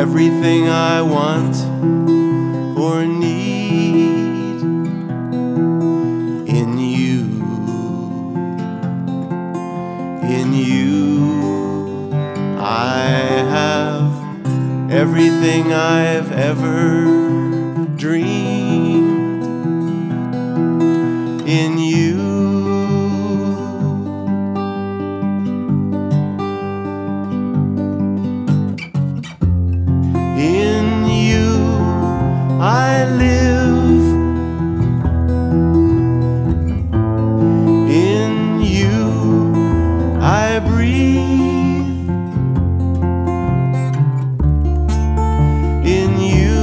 everything I want or need in you. In you I have everything I've ever dreamed. In you I live, in you I breathe, in you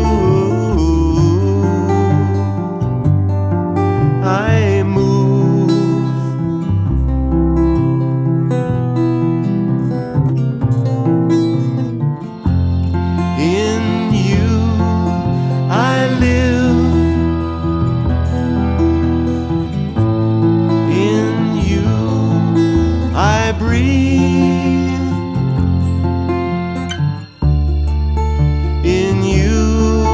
I move, in you I live, in you I breathe, in you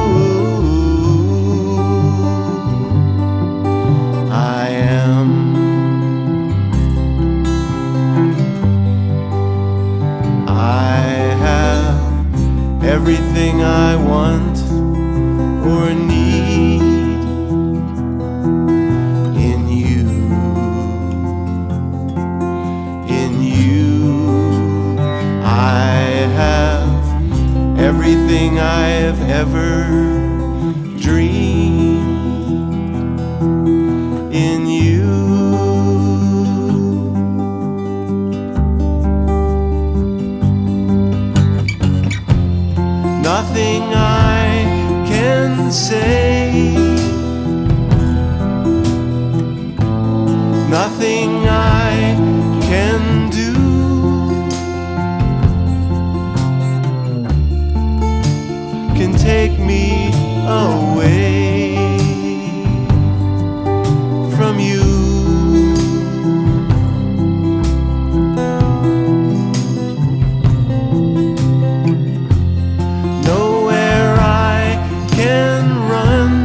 I am. I have everything I want or need in you. In you I have everything I have ever dreamed. In you nothing I can say, nothing I can do can take me away from you. Nowhere I can run,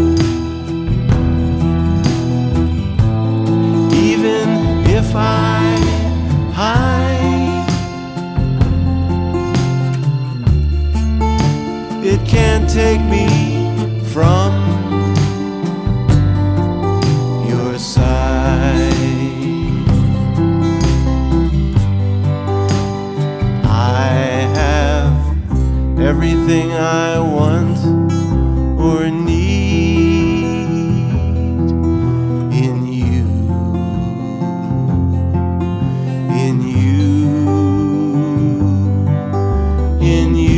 even if I hide, it can't take me from your side. I have everything I want or need in you. In you, in you.